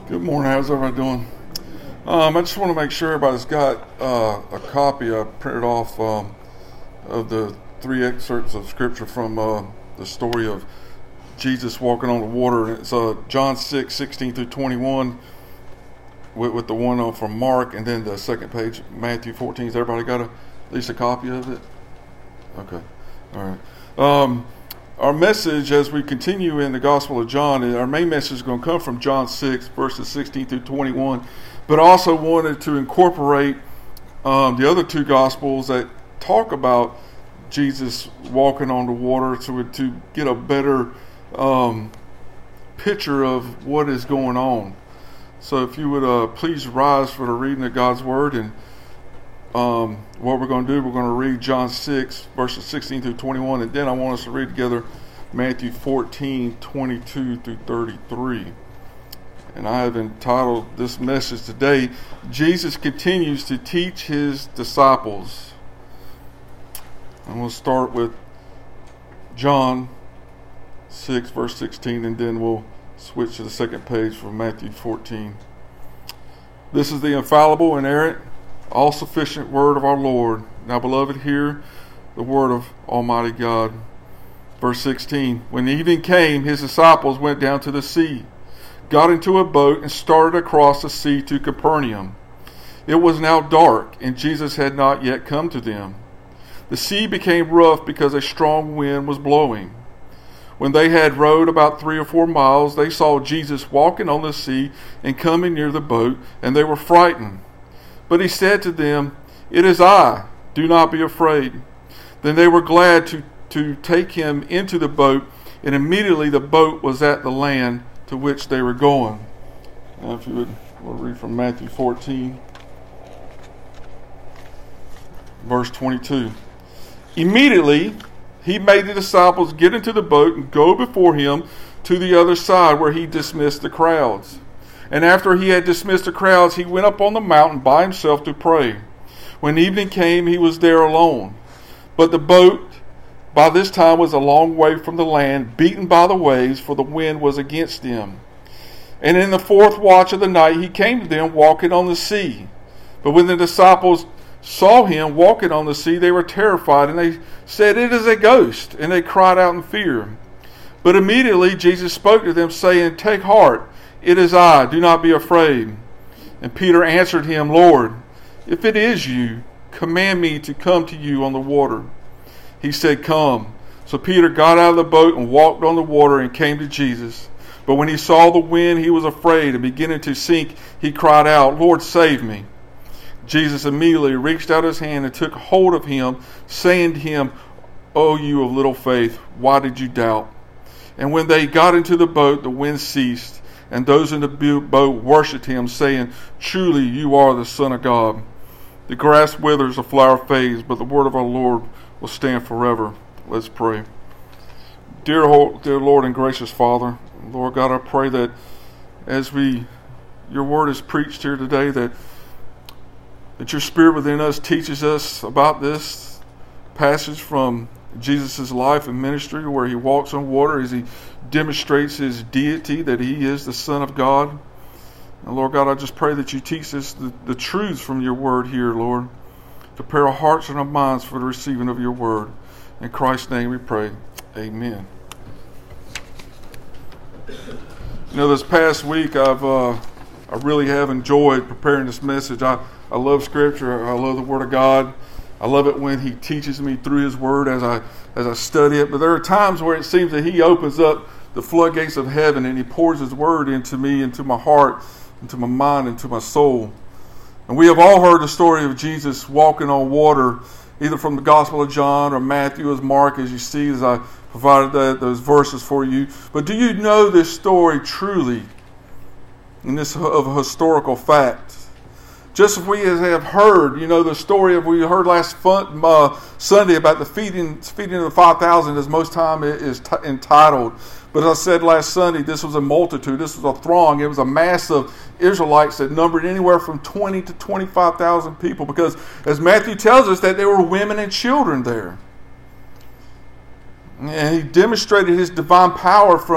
Good morning. How's everybody doing? I just want to make sure everybody's got a copy I printed off of the three excerpts of Scripture from the story of Jesus walking on the water. It's John 6:16 through 21 with the one from Mark, and then the second page, Matthew 14. Has everybody got at least a copy of it? Okay. All right. Our message as we continue in the Gospel of John, our main message is going to come from John 6, verses 16 through 21, but I also wanted to incorporate the other two Gospels that talk about Jesus walking on the water to get a better picture of what is going on. So if you would please rise for the reading of God's Word, and what we're going to do, we're going to read John 6, verses 16 through 21, and then I want us to read together Matthew 14, 22 through 33. And I have entitled this message today, Jesus Continues to Teach His Disciples. And we'll start with John 6, verse 16, and then we'll switch to the second page from Matthew 14. This is the infallible, inerrant, all-sufficient word of our Lord. Now, beloved, hear the word of Almighty God. Verse 16, when evening came, his disciples went down to the sea, got into a boat, and started across the sea to Capernaum. It was now dark, and Jesus had not yet come to them. The sea became rough because a strong wind was blowing. When they had rowed about 3 or 4 miles, they saw Jesus walking on the sea and coming near the boat, and they were frightened. But he said to them, "It is I, do not be afraid." Then they were glad to take him into the boat, and immediately the boat was at the land to which they were going. Now if you would, we'll read from Matthew 14, verse 22. Immediately he made the disciples get into the boat and go before him to the other side, where he dismissed the crowds. And after he had dismissed the crowds, he went up on the mountain by himself to pray. When evening came, he was there alone. But the boat by this time was a long way from the land, beaten by the waves, for the wind was against them. And in the 4th watch of the night, he came to them walking on the sea. But when the disciples saw him walking on the sea, they were terrified, and they said, "It is a ghost," and they cried out in fear. But immediately Jesus spoke to them, saying, "Take heart, it is I, do not be afraid." And Peter answered him, "Lord, if it is you, command me to come to you on the water." He said, "Come." So Peter got out of the boat and walked on the water and came to Jesus. But when he saw the wind, he was afraid, and beginning to sink, he cried out, "Lord, save me." Jesus immediately reached out his hand and took hold of him, saying to him, "O you of little faith, why did you doubt?" And when they got into the boat, the wind ceased, and those in the boat worshipped him, saying, "Truly you are the Son of God." The grass withers, the flower fades, but the word of our Lord will stand forever. Let's pray. Dear Lord and gracious Father, Lord God, I pray that as your word is preached here today, that your Spirit within us teaches us about this passage from Jesus' life and ministry, where he walks on water as he demonstrates his deity, that he is the Son of God. And Lord God, I just pray that you teach us the truths from your word here, Lord. Prepare our hearts and our minds for the receiving of your word. In Christ's name we pray. Amen. You know, this past week I really have enjoyed preparing this message. I love Scripture. I love the Word of God. I love it when he teaches me through his word as I study it. But there are times where it seems that he opens up the floodgates of heaven and he pours his word into me, into my heart, into my mind, into my soul. And we have all heard the story of Jesus walking on water, either from the Gospel of John or Matthew or Mark, as you see, as I provided those verses for you. But do you know this story truly, in this of a historical fact? Just as we have heard, you know, the story of we heard last Sunday about the feeding of the 5,000, as most time it is entitled. But as I said last Sunday, this was a multitude. This was a throng. It was a mass of Israelites that numbered anywhere from 20 to 25,000 people. Because as Matthew tells us, that there were women and children there. And he demonstrated his divine power from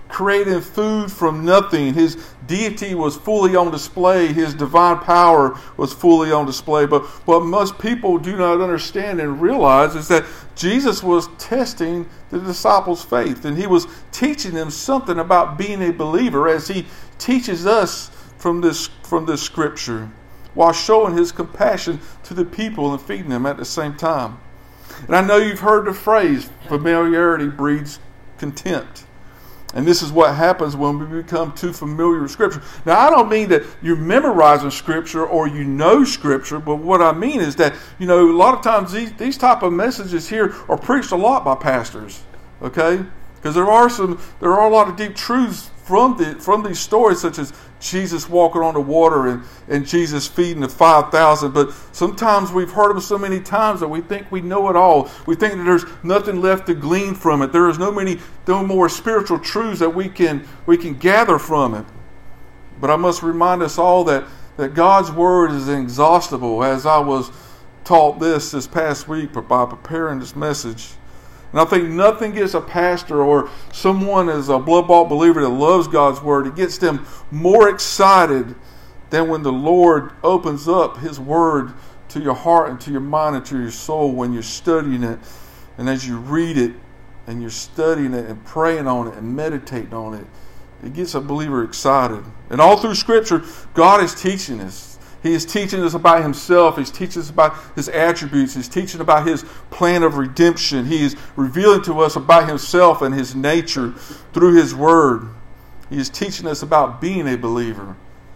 creating food from nothing. His deity was fully on display. His divine power was fully on display. But what most people do not understand and realize is that Jesus was testing the disciples' faith, and he was teaching them something about being a believer as he teaches us from this scripture, while showing his compassion to the people and feeding them at the same time. And I know you've heard the phrase, familiarity breeds contempt. And this is what happens when we become too familiar with Scripture. Now, I don't mean that you're memorizing Scripture or you know Scripture, but what I mean is that, a lot of times these type of messages here are preached a lot by pastors, okay? Because there are a lot of deep truths from these stories, such as Jesus walking on the water and Jesus feeding the 5,000. But sometimes we've heard them so many times that we think we know it all. We think that there's nothing left to glean from it. There is no more spiritual truths that we can gather from it. But I must remind us all that God's Word is inexhaustible, as I was taught this past week by preparing this message. And I think nothing gets a pastor or someone as a blood-bought believer that loves God's Word, it gets them more excited than when the Lord opens up His Word to your heart and to your mind and to your soul when you're studying it. And as you read it and you're studying it and praying on it and meditating on it, it gets a believer excited. And all through Scripture, God is teaching us. He is teaching us about Himself. He's teaching us about His attributes. He's teaching about His plan of redemption. He is revealing to us about Himself and His nature through His Word. He is teaching us about being a believer.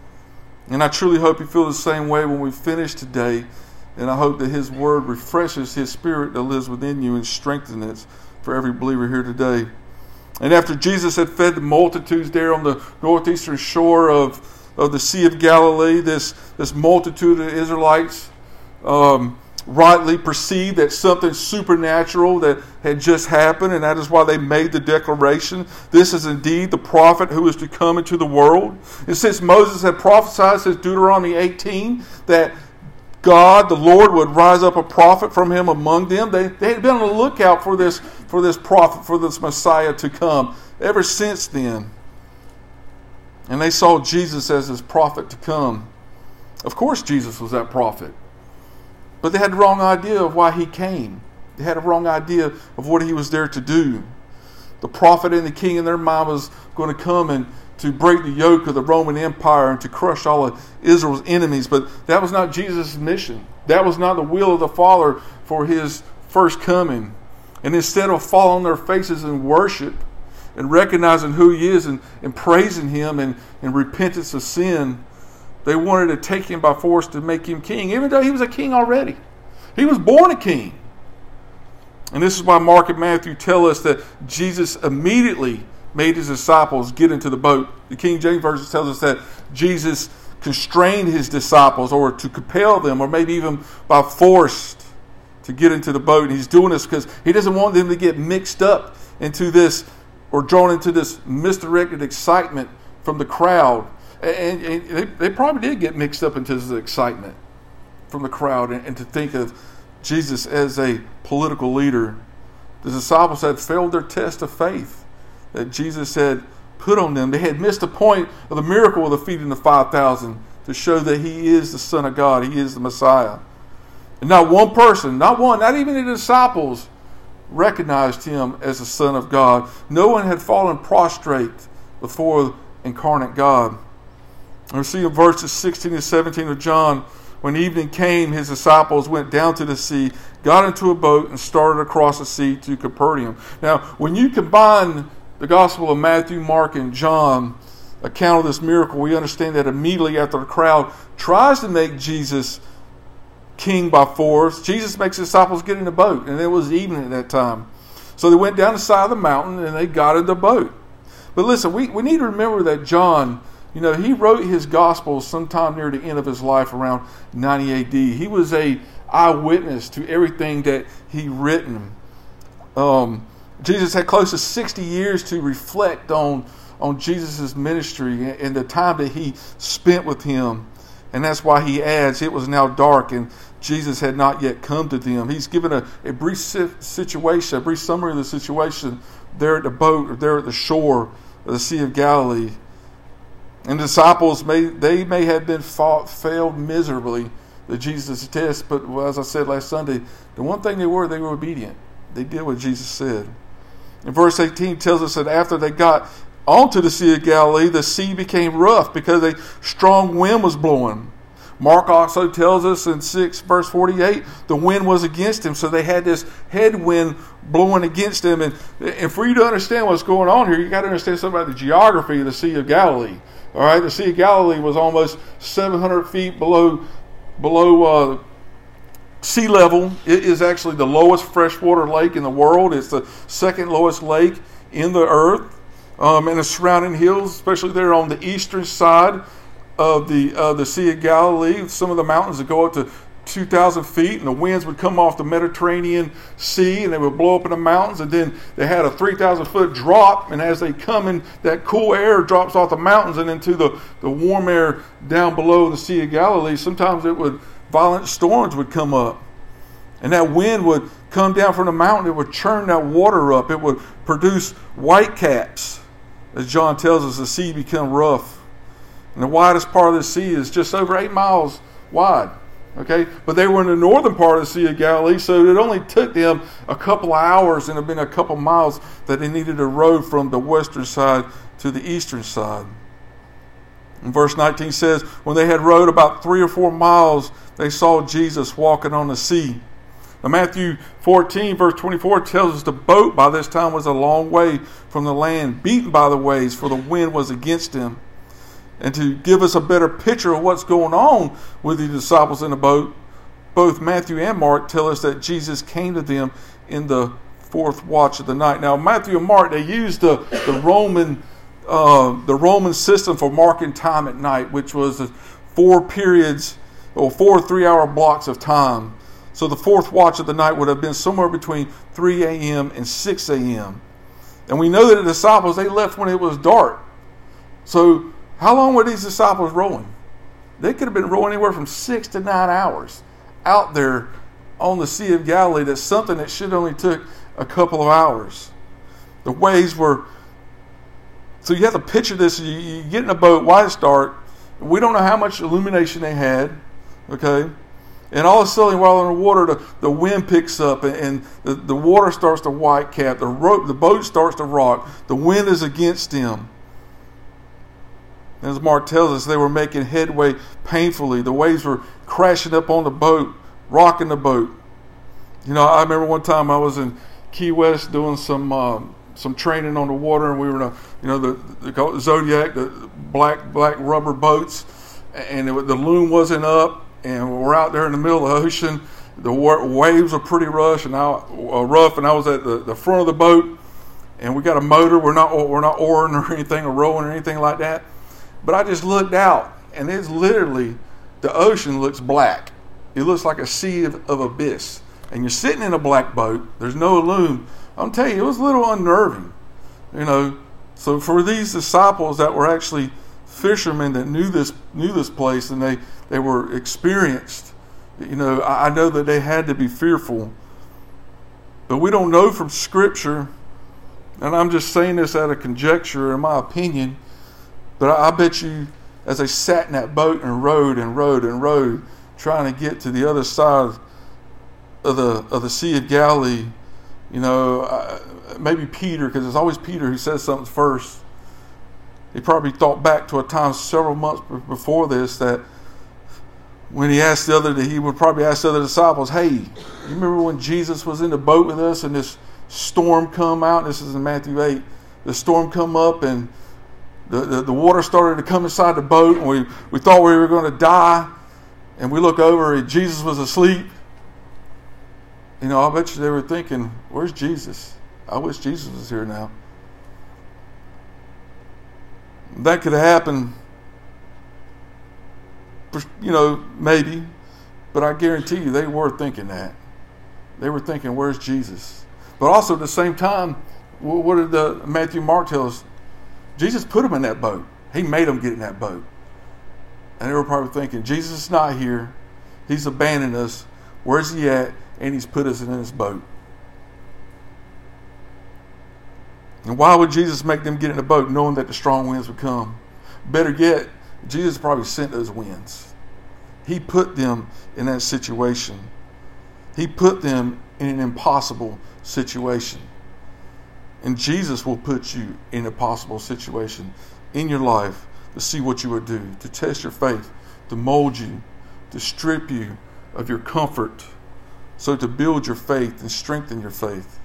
And I truly hope you feel the same way when we finish today. And I hope that His Word refreshes His Spirit that lives within you and strengthens it for every believer here today. And after Jesus had fed the multitudes there on the northeastern shore of the Sea of Galilee, this multitude of Israelites rightly perceived that something supernatural that had just happened, and that is why they made the declaration, this is indeed the prophet who is to come into the world. And since Moses had prophesied, says Deuteronomy 18, that God, the Lord, would rise up a prophet from him among them, they had been on the lookout for this prophet, for this Messiah to come ever since then. And they saw Jesus as His prophet to come. Of course Jesus was that prophet. But they had the wrong idea of why He came. They had a wrong idea of what He was there to do. The prophet and the king in their mind was going to come and to break the yoke of the Roman Empire and to crush all of Israel's enemies. But that was not Jesus' mission. That was not the will of the Father for His first coming. And instead of falling on their faces in worship and recognizing who He is and praising Him and repentance of sin, they wanted to take Him by force to make Him king, even though He was a king already. He was born a king. And this is why Mark and Matthew tell us that Jesus immediately made His disciples get into the boat. The King James Version tells us that Jesus constrained His disciples, or to compel them, or maybe even by force, to get into the boat. And He's doing this because He doesn't want them to get mixed up into this, or drawn into this misdirected excitement from the crowd. And they probably did get mixed up into this excitement from the crowd and to think of Jesus as a political leader. The disciples had failed their test of faith that Jesus had put on them. They had missed the point of the miracle of the feeding of 5,000 to show that He is the Son of God. He is the Messiah. And not one person, not even the disciples, recognized Him as the Son of God. No one had fallen prostrate before incarnate God. And we see in verses 16 and 17 of John, when evening came, His disciples went down to the sea, got into a boat, and started across the sea to Capernaum. Now, when you combine the Gospel of Matthew, Mark, and John account of this miracle, we understand that immediately after the crowd tries to make Jesus king by force, Jesus makes His disciples get in the boat, and it was evening at that time. So they went down the side of the mountain and they got in the boat. But listen, we need to remember that John, he wrote his gospel sometime near the end of his life, around 90 AD. He was a eyewitness to everything that he written. Jesus had close to 60 years to reflect on Jesus' ministry and the time that He spent with Him. And that's why he adds, it was now dark and Jesus had not yet come to them. He's given a brief situation, a brief summary of the situation there at the boat, or there at the shore the Sea of Galilee. And the disciples may have failed miserably the Jesus test, but as I said last Sunday, the one thing they were obedient. They did what Jesus said. And verse 18 tells us that after they got onto the Sea of Galilee, the sea became rough because a strong wind was blowing. Mark also tells us in 6 verse 48, the wind was against him, so they had this headwind blowing against them. And for you to understand what's going on here, you got to understand something about the geography of the Sea of Galilee. All right, the Sea of Galilee was almost 700 feet below sea level. It is actually the lowest freshwater lake in the world. It's the second lowest lake in the earth. And the surrounding hills, especially there on the eastern side of the Sea of Galilee, some of the mountains would go up to 2,000 feet, and the winds would come off the Mediterranean Sea, and they would blow up in the mountains, and then they had a 3,000 foot drop, and as they come in, that cool air drops off the mountains and into the warm air down below the Sea of Galilee. Sometimes violent storms would come up, and that wind would come down from the mountain. It would churn that water up. It would produce white caps. As John tells us, the sea become rough. And the widest part of the sea is just over 8 miles wide. Okay, but they were in the northern part of the Sea of Galilee, so it only took them a couple of hours and it had been a couple of miles that they needed to row from the western side to the eastern side. And verse 19 says, when they had rowed about 3 or 4 miles, they saw Jesus walking on the sea. Now, Matthew 14, verse 24 tells us the boat by this time was a long way from the land, beaten by the waves, for the wind was against them. And to give us a better picture of what's going on with the disciples in the boat, both Matthew and Mark tell us that Jesus came to them in the 4th watch of the night. Now, Matthew and Mark, they used the Roman system for marking time at night, which was 4 periods or 4 3-hour blocks of time. So the 4th watch of the night would have been somewhere between 3 a.m. and 6 a.m. And we know that the disciples, they left when it was dark. So how long were these disciples rowing? They could have been rowing anywhere from 6 to 9 hours out there on the Sea of Galilee. That's something that should only took a couple of hours. The waves were... So you have to picture this. You get in a boat while it's dark. We don't know how much illumination they had. Okay? And all of a sudden, while in the water, the wind picks up and the water starts to white cap. The boat starts to rock. The wind is against them. As Mark tells us, they were making headway painfully. The waves were crashing up on the boat, rocking the boat. You know, I remember one time I was in Key West doing some training on the water, and we were in the Zodiac, the black rubber boats, and the loom wasn't up. And we're out there in the middle of the ocean. The waves are pretty rough, and I was at the front of the boat, and we got a motor. We're not oaring or anything, or rowing or anything like that. But I just looked out, and it's literally, the ocean looks black. It looks like a sea of abyss. And you're sitting in a black boat. There's no loom. I'm telling you, it was a little unnerving. You know, so for these disciples that were actually fishermen that knew this place, and they were experienced, you know, I know that they had to be fearful. But we don't know from Scripture, and I'm just saying this out of conjecture, in my opinion, but I bet you as they sat in that boat and rowed, trying to get to the other side of the Sea of Galilee, you know, maybe Peter, because it's always Peter who says something first. He probably thought back to a time several months before this that when he would probably ask the other disciples, hey, you remember when Jesus was in the boat with us and this storm come out? This is in Matthew 8. The storm come up and the water started to come inside the boat, and we thought we were going to die, and we look over and Jesus was asleep. You know, I bet you they were thinking, where's Jesus? I wish Jesus was here now. That could have happened, you know, maybe, but I guarantee you they were thinking that. They were thinking, where's Jesus? But also at the same time, what did Matthew and Mark tell us? Jesus put them in that boat. He made them get in that boat. And they were probably thinking, Jesus is not here. He's abandoned us. Where's he at? And he's put us in this boat. And why would Jesus make them get in the boat knowing that the strong winds would come? Better yet, Jesus probably sent those winds. He put them in that situation. He put them in an impossible situation. And Jesus will put you in an impossible situation in your life to see what you would do, to test your faith, to mold you, to strip you of your comfort, so to build your faith and strengthen your faith.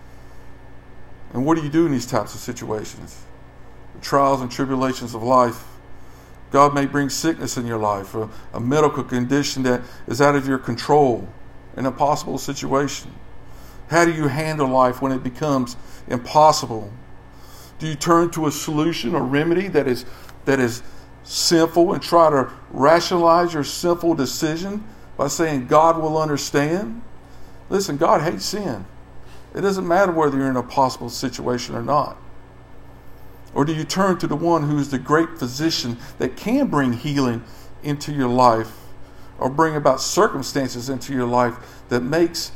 And what do you do in these types of situations? The trials and tribulations of life. God may bring sickness in your life, or a medical condition that is out of your control, an impossible situation. How do you handle life when it becomes impossible? Do you turn to a solution or remedy that is sinful and try to rationalize your sinful decision by saying God will understand? Listen, God hates sin. It doesn't matter whether you're in a possible situation or not. Or do you turn to the one who is the great physician that can bring healing into your life, or bring about circumstances into your life that makes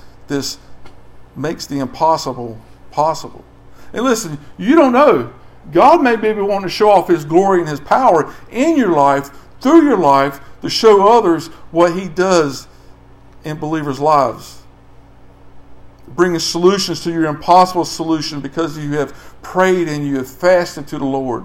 the impossible possible? And listen, you don't know. God may be wanting to show off His glory and His power in your life, through your life, to show others what He does in believers' lives. Bringing solutions to your impossible solution because you have prayed and you have fasted to the Lord.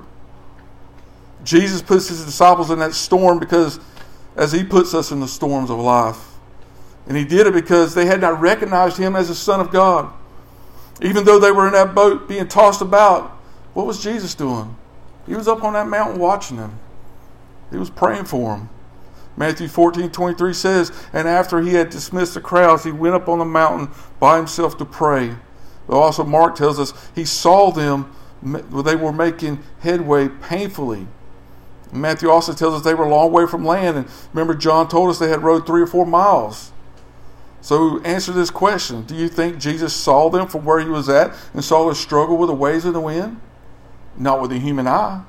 Jesus puts His disciples in that storm because as He puts us in the storms of life. And He did it because they had not recognized Him as the Son of God. Even though they were in that boat being tossed about, what was Jesus doing? He was up on that mountain watching them. He was praying for them. Matthew 14:23 says, and after He had dismissed the crowds, He went up on the mountain by Himself to pray. But also Mark tells us He saw them, they were making headway painfully. Matthew also tells us they were a long way from land. And remember, John told us they had rowed 3 or 4 miles. So answer this question. Do you think Jesus saw them from where He was at and saw their struggle with the waves and the wind? Not with the human eye.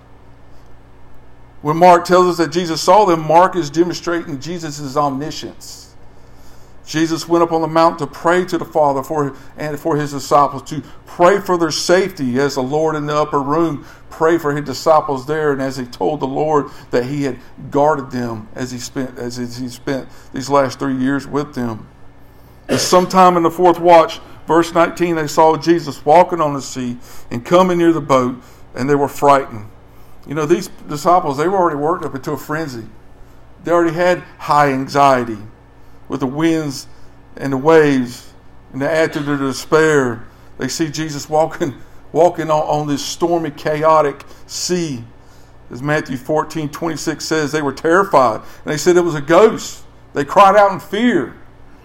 When Mark tells us that Jesus saw them, Mark is demonstrating Jesus' omniscience. Jesus went up on the mountain to pray to the Father for His disciples, to pray for their safety as the Lord in the upper room prayed for His disciples there, and as He told the Lord that He had guarded them as He spent these last 3 years with them. And sometime in the 4th watch, verse 19, they saw Jesus walking on the sea and coming near the boat, and they were frightened. You know, these disciples, they were already worked up into a frenzy. They already had high anxiety with the winds and the waves, and to add to their despair, they see Jesus walking on this stormy, chaotic sea. As Matthew 14:26 says, they were terrified, and they said it was a ghost. They cried out in fear.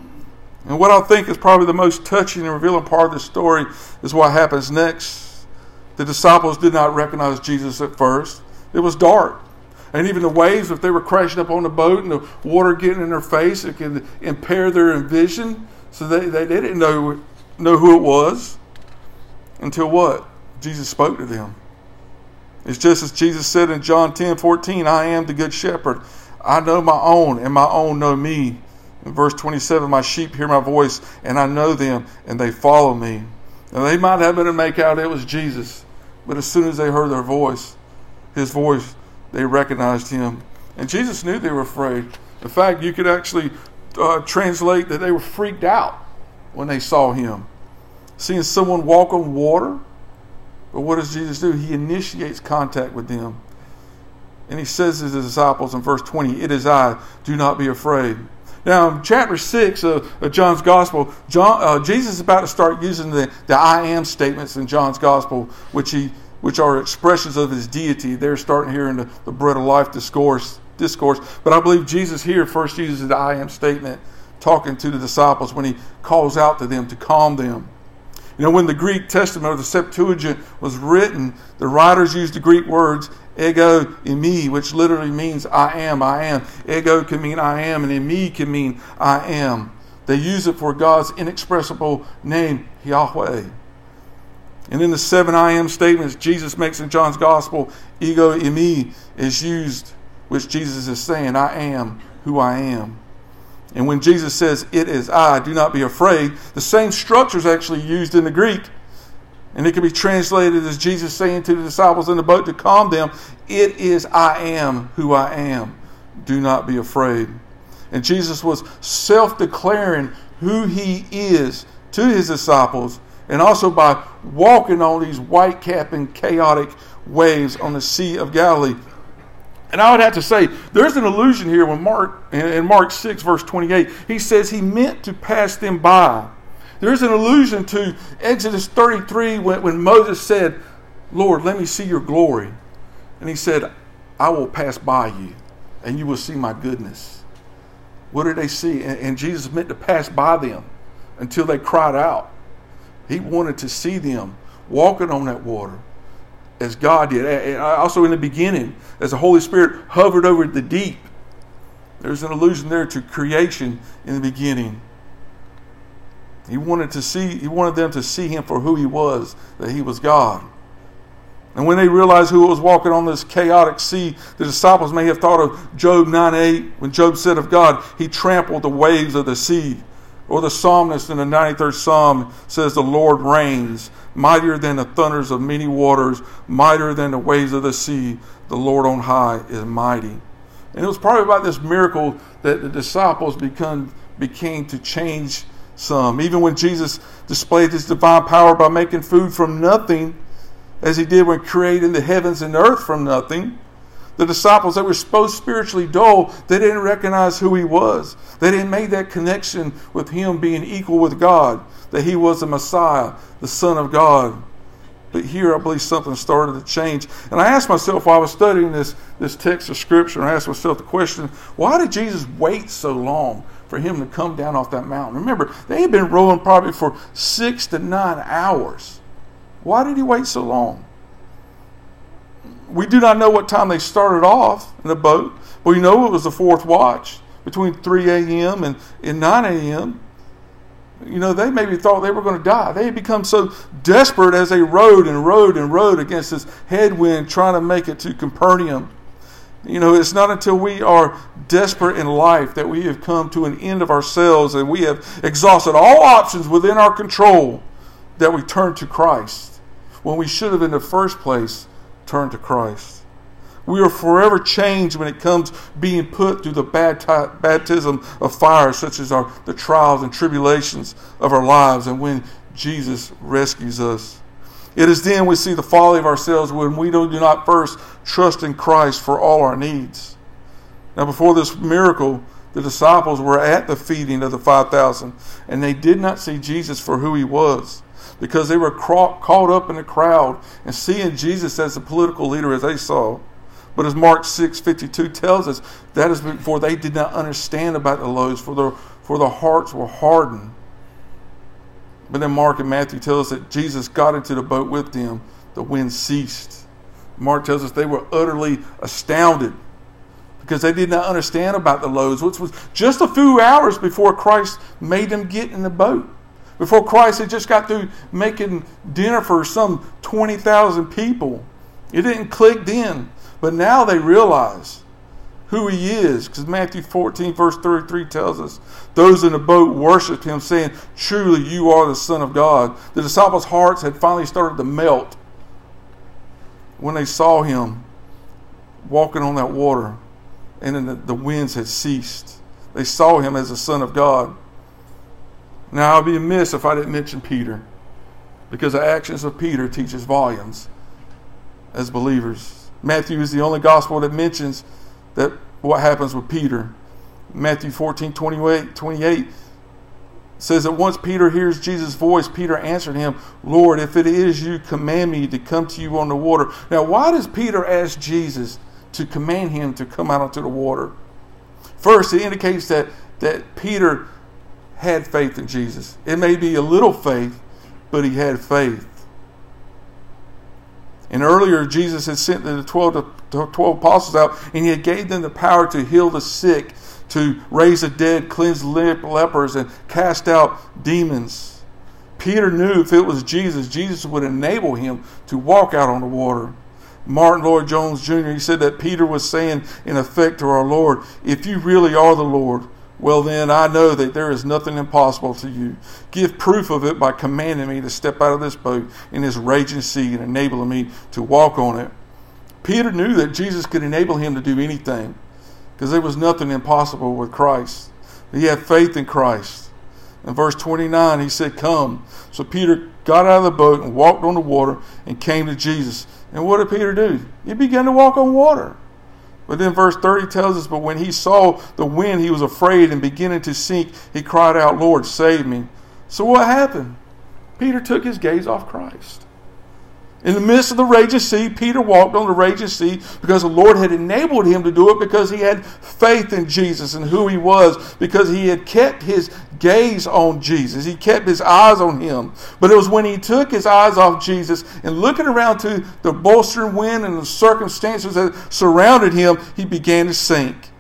And what I think is probably the most touching and revealing part of the story is what happens next. The disciples did not recognize Jesus at first. It was dark. And even the waves, if they were crashing up on the boat and the water getting in their face, it can impair their vision. So they didn't know who it was until what? Jesus spoke to them. It's just as Jesus said in John 10:14, I am the good shepherd. I know my own, and my own know me. In verse 27, my sheep hear my voice, and I know them, and they follow me. Now they might have been to make out it was Jesus, but as soon as they heard His voice, they recognized Him. And Jesus knew they were afraid. In fact, you could actually translate that they were freaked out when they saw Him. Seeing someone walk on water. But what does Jesus do? He initiates contact with them. And He says to His disciples in verse 20, it is I, do not be afraid. Now, in chapter 6 of John's Gospel, Jesus is about to start using the I am statements in John's Gospel, which are expressions of His deity. They're starting here in the Bread of Life discourse. But I believe Jesus here first uses the I am statement, talking to the disciples when He calls out to them to calm them. You know, when the Greek Testament or the Septuagint was written, the writers used the Greek words ego eimi, which literally means I am. Ego can mean I am, and eimi can mean I am. They use it for God's inexpressible name, Yahweh. And in the 7 I am statements Jesus makes in John's Gospel, ego eimi is used, which Jesus is saying, I am who I am. And when Jesus says, it is I, do not be afraid, the same structure is actually used in the Greek And it can be translated as Jesus saying to the disciples in the boat to calm them, "It is I am who I am. Do not be afraid." And Jesus was self-declaring who he is to his disciples, and also by walking on these white-capping chaotic waves on the Sea of Galilee. And I would have to say, there's an allusion here when in Mark 6, verse 28, he says he meant to pass them by. There's an allusion to Exodus 33 when Moses said, "Lord, let me see your glory." And he said, "I will pass by you, and you will see my goodness." What did they see? And Jesus meant to pass by them until they cried out. He wanted to see them walking on that water as God did. And also in the beginning, as the Holy Spirit hovered over the deep, there's an allusion there to creation in the beginning. He wanted them to see him for who he was, that he was God. And when they realized who was walking on this chaotic sea, the disciples may have thought of Job 9:8, when Job said of God, he trampled the waves of the sea. Or the psalmist in the 93rd Psalm says, "The Lord reigns, mightier than the thunders of many waters, mightier than the waves of the sea. The Lord on high is mighty." And it was probably about this miracle that the disciples became to change some. Even when Jesus displayed his divine power by making food from nothing, as he did when creating the heavens and earth from nothing, the disciples that were supposed spiritually dull, they didn't recognize who he was. They didn't make that connection with him being equal with God, that he was the Messiah, the Son of God. But here I believe something started to change. And I asked myself while I was studying this text of Scripture, and I asked myself the question, why did Jesus wait so long for him to come down off that mountain? Remember, they had been rowing probably for 6 to 9 hours. Why did he wait so long? We do not know what time they started off in the boat, but we know it was the fourth watch, between 3 a.m. and 9 a.m. They maybe thought they were going to die. They had become so desperate as they rowed and rowed and rowed against this headwind trying to make it to Capernaum. It's not until we are desperate in life that we have come to an end of ourselves and we have exhausted all options within our control that we turn to Christ, when we should have in the first place turned to Christ. We are forever changed when it comes being put through the baptism of fire, such as the trials and tribulations of our lives, and when Jesus rescues us. It is then we see the folly of ourselves when we do not first trust in Christ for all our needs. Now, before this miracle, the disciples were at the feeding of the 5,000, and they did not see Jesus for who he was, because they were caught up in the crowd and seeing Jesus as a political leader as they saw. But as Mark 6:52 tells us, that is before they did not understand about the loaves, for their hearts were hardened. But then Mark and Matthew tell us that Jesus got into the boat with them. The wind ceased. Mark tells us they were utterly astounded because they did not understand about the loaves, which was just a few hours before Christ made them get in the boat. Before Christ had just got through making dinner for some 20,000 people. It didn't click then. But now they realize who he is, because Matthew 14 verse 33 tells us, those in the boat worshiped him, saying, "Truly you are the Son of God." The disciples' hearts had finally started to melt when they saw him walking on that water, and then the winds had ceased. They saw him as the Son of God. Now, I'll be amiss if I didn't mention Peter, because the actions of Peter teaches volumes as believers. Matthew is the only gospel that mentions that what happens with Peter. Matthew 14:28 says that once Peter hears Jesus' voice, Peter answered him, "Lord, if it is you, command me to come to you on the water." Now, why does Peter ask Jesus to command him to come out onto the water? First, it indicates that Peter had faith in Jesus. It may be a little faith, but he had faith. And earlier, Jesus had sent the 12 apostles out, and he had gave them the power to heal the sick, to raise the dead, cleanse lepers, and cast out demons. Peter knew if it was Jesus, Jesus would enable him to walk out on the water. Martin Lloyd-Jones Jr., he said that Peter was saying, in effect, to our Lord, "If you really are the Lord, Well then, I know that there is nothing impossible to you. Give proof of it by commanding me to step out of this boat in this raging sea and enabling me to walk on it. Peter knew that Jesus could enable him to do anything, because there was nothing impossible with Christ. He had faith in Christ. In verse 29, he said, come. So Peter got out of the boat and walked on the water and came to Jesus. And what did Peter do? He began to walk on water. But then verse 30 tells us, but when he saw the wind, he was afraid, and beginning to sink, he cried out, Lord, save me. So what happened? Peter took his gaze off Christ. In the midst of the raging sea, Peter walked on the raging sea because the Lord had enabled him to do it, because he had faith in Jesus and who he was, because he had kept his gaze on Jesus. He kept his eyes on him. But it was when he took his eyes off Jesus and looking around to the bolstering wind and the circumstances that surrounded him, he began to sink.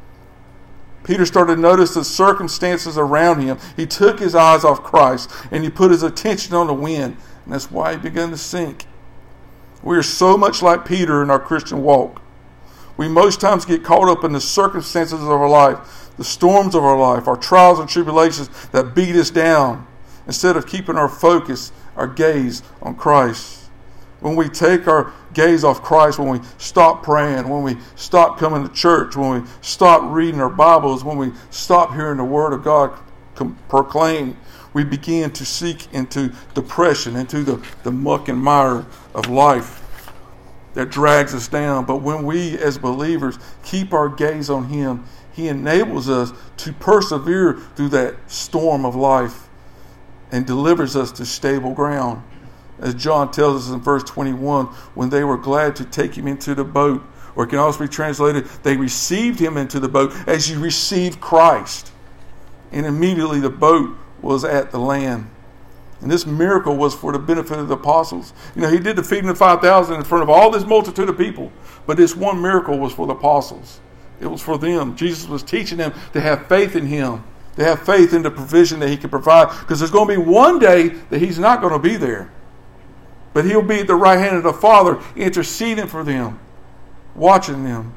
Peter started to notice the circumstances around him. He took his eyes off Christ and he put his attention on the wind. And that's why he began to sink. We are so much like Peter in our Christian walk. We most times get caught up in the circumstances of our life, the storms of our life, our trials and tribulations that beat us down, instead of keeping our focus, our gaze on Christ. When we take our gaze off Christ, when we stop praying, when we stop coming to church, when we stop reading our Bibles, when we stop hearing the Word of God proclaimed, we begin to seek into depression, into the muck and mire of life that drags us down. But when we as believers keep our gaze on Him, He enables us to persevere through that storm of life and delivers us to stable ground. As John tells us in verse 21, when they were glad to take Him into the boat, or it can also be translated, they received Him into the boat as you received Christ. And immediately the boat was at the land. And this miracle was for the benefit of the apostles. You know, He did the feeding of 5,000 in front of all this multitude of people. But this one miracle was for the apostles. It was for them. Jesus was teaching them to have faith in Him. To have faith in the provision that He can provide. Because there's going to be one day that He's not going to be there. But He'll be at the right hand of the Father, interceding for them, watching them.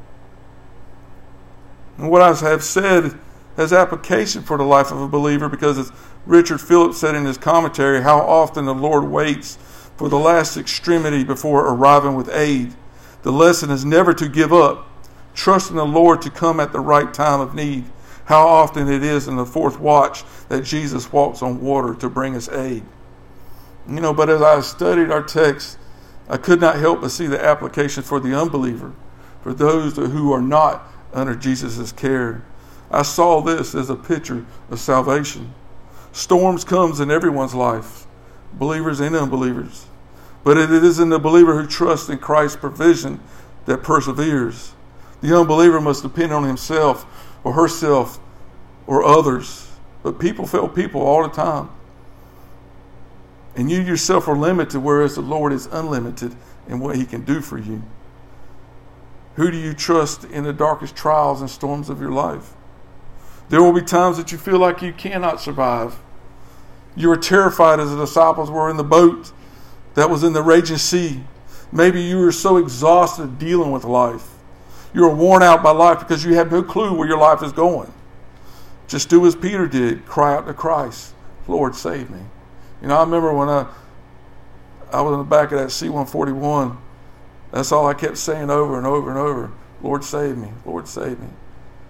And what I have said has application for the life of a believer, because as Richard Phillips said in his commentary, how often the Lord waits for the last extremity before arriving with aid. The lesson is never to give up, trusting the Lord to come at the right time of need. How often it is in the fourth watch that Jesus walks on water to bring us aid. You know, but as I studied our text, I could not help but see the application for the unbeliever, for those who are not under Jesus' care. I saw this as a picture of salvation. Storms comes in everyone's life, believers and unbelievers. But it is in the believer who trusts in Christ's provision that perseveres. The unbeliever must depend on himself or herself or others. But people fail people all the time. And you yourself are limited, whereas the Lord is unlimited in what He can do for you. Who do you trust in the darkest trials and storms of your life? There will be times that you feel like you cannot survive. You are terrified as the disciples were in the boat that was in the raging sea. Maybe you are so exhausted dealing with life. You are worn out by life because you have no clue where your life is going. Just do as Peter did. Cry out to Christ. Lord, save me. You know, I remember when I was in the back of that C-141, that's all I kept saying over and over and over. Lord, save me. Lord, save me.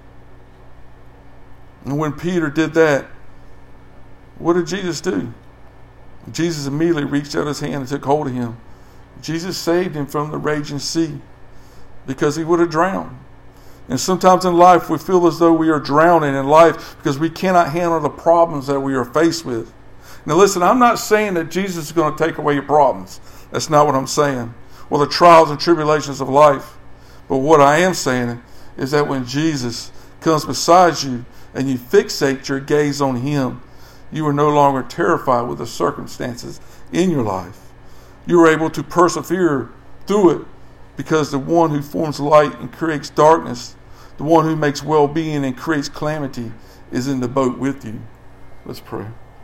And when Peter did that, what did Jesus do? Jesus immediately reached out His hand and took hold of him. Jesus saved him from the raging sea because he would have drowned. And sometimes in life we feel as though we are drowning in life because we cannot handle the problems that we are faced with. Now listen, I'm not saying that Jesus is going to take away your problems. That's not what I'm saying. Well, the trials and tribulations of life. But what I am saying is that when Jesus comes beside you and you fixate your gaze on Him, you are no longer terrified with the circumstances in your life. You are able to persevere through it because the one who forms light and creates darkness, the one who makes well-being and creates calamity, is in the boat with you. Let's pray.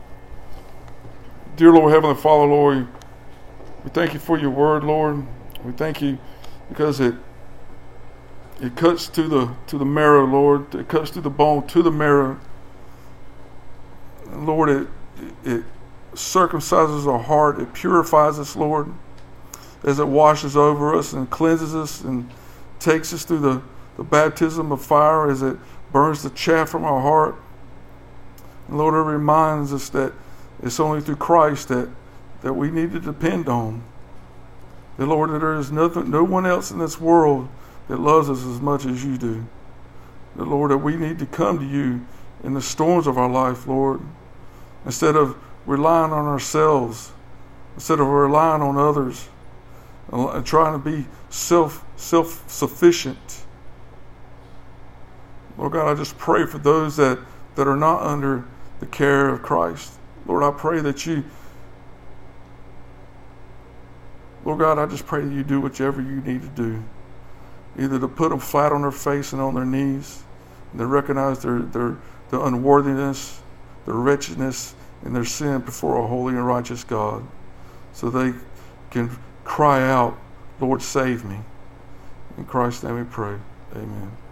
Dear Lord, Heavenly Father, Lord, we thank You for Your word, Lord. We thank You because it It cuts to the marrow, Lord. It cuts through the bone to the marrow. And Lord, it circumcises our heart. It purifies us, Lord, as it washes over us and cleanses us and takes us through the baptism of fire as it burns the chaff from our heart. And Lord, it reminds us that it's only through Christ that we need to depend on. That, Lord, that there is no one else in this world that loves us as much as you do. That, Lord, that we need to come to you in the storms of our life, Lord, instead of relying on ourselves, instead of relying on others, and trying to be self-sufficient. Lord God, I just pray for those that are not under the care of Christ. Lord, I pray that you, Lord God, I just pray that you do whatever you need to do. Either to put them flat on their face and on their knees, and to recognize their unworthiness, their wretchedness, and their sin before a holy and righteous God, so they can cry out, Lord, save me. In Christ's name we pray. Amen.